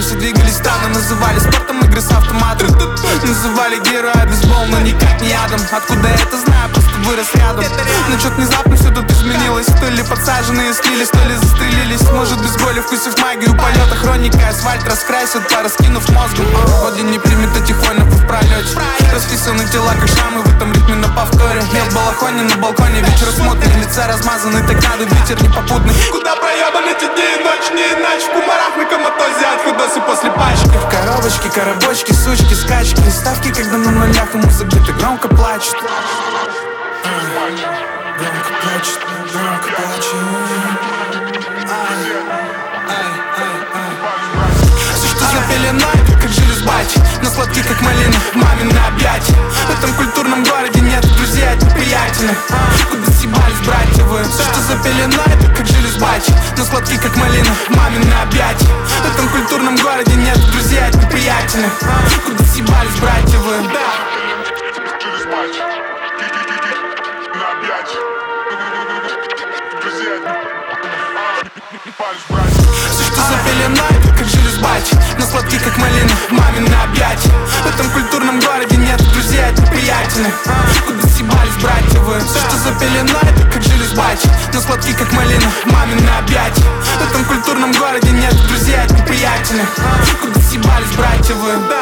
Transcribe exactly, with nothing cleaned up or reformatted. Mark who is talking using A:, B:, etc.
A: все двигались странно. Называли спортом игры с автоматом, называли героя бейсбол, но никак не ядом. Откуда я это знаю, просто вырос рядом. Но чё-то внезапно все тут изменилось. То ли подсаженные слились, то ли застрелились. Может без боли, вкусив магию полета. Хроника асфальт раскрасит, пораскинув мозгом. Вроде не примет этих воинов в пролете. Расписаны тела, как шрамы в этом ритме на повторе. Я в балахоне на балконе, вечер смутный. Лица размазаны, так надо, ветер непопутный. Куда проебан эти дни и ночь, не иначе. В кумарах на коматозе от худосы после пачки. В коробочке, коробочки, сучки, скачки. Ставки, когда на нулях, и музыка где-то громко плачет. Громко плачет, громко плачет. Все, что за пеленой, как желез бачи. Но сладкий, как малина, мамины объятия. В этом культурном городе нет друзей, это приятели. Куда съебались, братья вы? Все, что за пеленой, как желез бачи. Но сладкий, как малина, мамины объятия. В этом культурном городе нет друзей, это приятели. Куда съебались, братья вы? Все, что за пеленой, как желез бачи. Но сладкий, как малина, мамины объятия. В этом культурном городе нет друзей, это приятели. Куда съебались, братья вы? Все, что за пеленой, как желез бачи. Но сладкий, как малина, мамины объятия. В этом культурном городе нет друзей, это приятели. Куда съебались, братья вы?